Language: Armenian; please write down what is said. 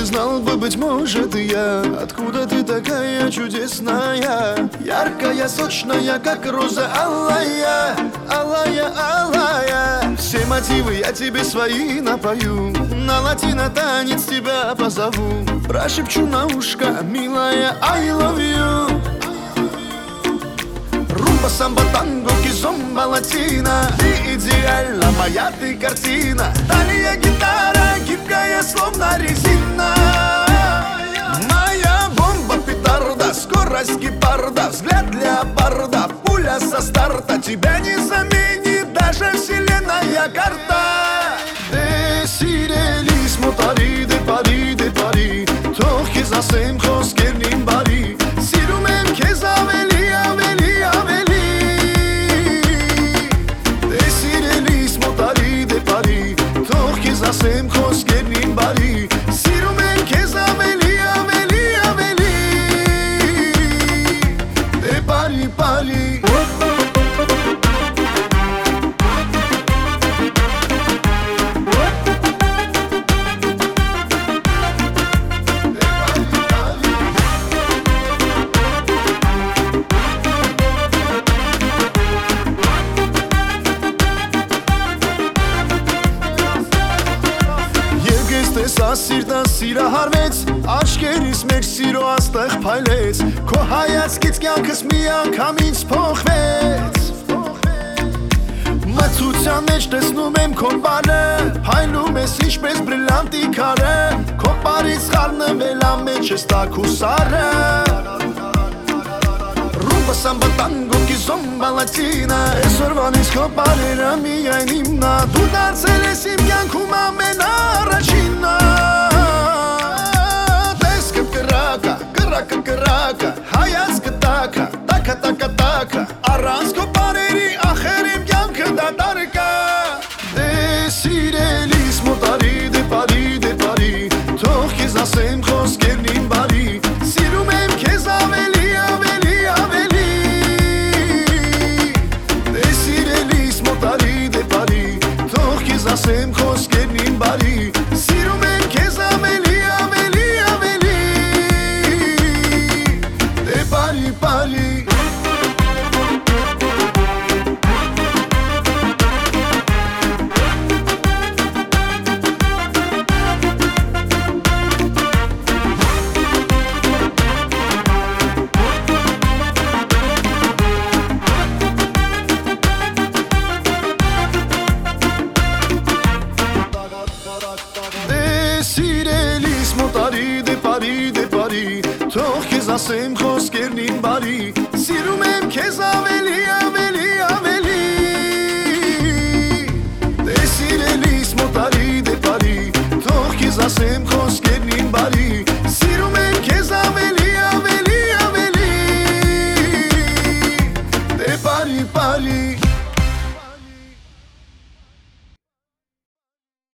ты знал бы, быть может, и я. Откуда ты такая чудесная, яркая, сочная, как роза алая, алая, алая. Все мотивы я тебе свои напою, на латино танец тебя позову, прошепчу на ушко, милая, I love you. Румба, самбо, танго, кизомба, латина. Ты идеальна, моя ты картина. Талия, гитара, гибкая, словно резина. Моя бомба, петарда, скорость гепарда, взгляд леопарда, пуля со старта. Тебя не заменит даже вселенная карта. Դեսիրելիս մոտարի դե բարի Թող քեզ ասեմ խոսքերն բարի Սիրում եմ քեզ ավելի, ավելի, ավելի Դեսիրելիս մոտարի դե բարի Թող քեզ ասեմ խոսքերն բարի Սիրում եմ քեզ ավելի, ավելի, ավելի Դե բարի, բարի Տեսա սիրտը սիրահարվեց, աչքերիս մեր սիրո աստեղ փայլեց, քո հայացքից կյանքս մի անգամից փոխվեց։ Մթության մեջ տեսնում եմ քո բանը, փայլում ես ինչպես բրիլանտի քարը, քո բարից խառնվել ամեջ ես տաք ու սառը։ Ռումբա, սամբա, տանգո, կիզոմբա, լատինա, այսօրվանից քո բարերը միայն իմնա, դու դարձել ես իմ կյանքում ամենաառաջինը։ Տեսքը կրակա, կրակը կրակա, հայացքը տակա, տակա, տակա, տակա, առանց քո բարերի ախեր իմ կյանքը դատարկ է։ Դե սիրելիս մոտարի դե բարի, թող քեզ ասեմ խոսքերն բարի, սիրում եմ քեզ ավելի, ավելի, ավելի Դե սիրելիս մոտարի դե բարի, թող քեզ ասեմ խոսքերն բարի, սիրում եմ քեզ ավելի, ավելի, ավելի Դե բարի, բարի Սիրելիս մոտարի դե բարի Թող քեզ ասեմ խոսքերն բարի Սիրում եմ քեզ ավելի